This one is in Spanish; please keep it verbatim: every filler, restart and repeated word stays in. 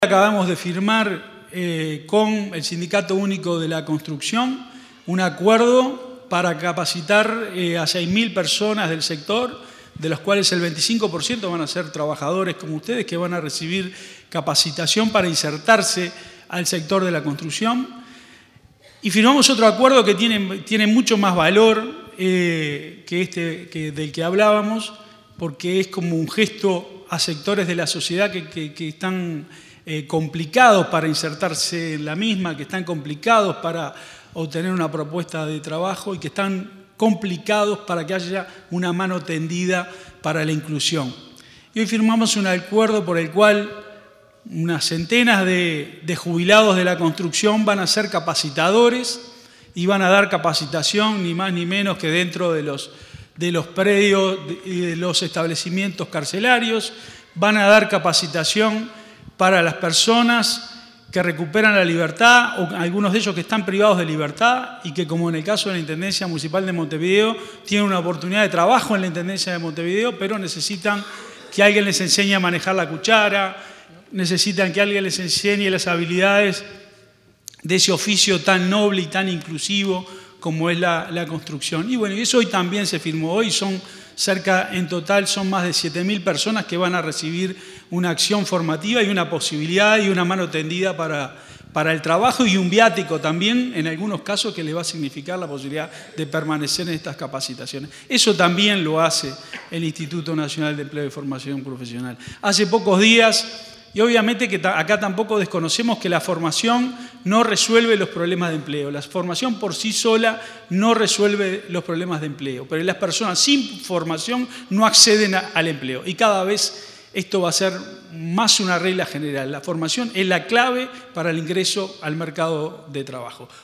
Acabamos de firmar eh, con el Sindicato Único de la Construcción un acuerdo para capacitar eh, a seis mil personas del sector, de los cuales el veinticinco por ciento van a ser trabajadores como ustedes, que van a recibir capacitación para insertarse al sector de la construcción. Y firmamos otro acuerdo que tiene, tiene mucho más valor eh, que este que, del que hablábamos, porque es como un gesto a sectores de la sociedad que, que, que están eh, complicados para insertarse en la misma, que están complicados para obtener una propuesta de trabajo y que están complicados para que haya una mano tendida para la inclusión. Y hoy firmamos un acuerdo por el cual unas centenas de, de jubilados de la construcción van a ser capacitadores y van a dar capacitación ni más ni menos que dentro de los, de los predios y de, de los establecimientos carcelarios. Van a dar capacitación para las personas que recuperan la libertad, o algunos de ellos que están privados de libertad y que, como en el caso de la Intendencia Municipal de Montevideo, tienen una oportunidad de trabajo en la Intendencia de Montevideo, pero necesitan que alguien les enseñe a manejar la cuchara, necesitan que alguien les enseñe las habilidades de ese oficio tan noble y tan inclusivo como es la, la construcción. Y bueno, eso hoy también se firmó. Hoy son cerca, en total, son más de siete mil personas que van a recibir una acción formativa y una posibilidad y una mano tendida para, para el trabajo y un viático también, en algunos casos, que les va a significar la posibilidad de permanecer en estas capacitaciones. Eso también lo hace el Instituto Nacional de Empleo y Formación Profesional. Hace pocos días, y obviamente que acá tampoco desconocemos que la formación no resuelve los problemas de empleo. La formación por sí sola no resuelve los problemas de empleo, pero las personas sin formación no acceden a, al empleo. Y cada vez esto va a ser más una regla general. La formación es la clave para el ingreso al mercado de trabajo.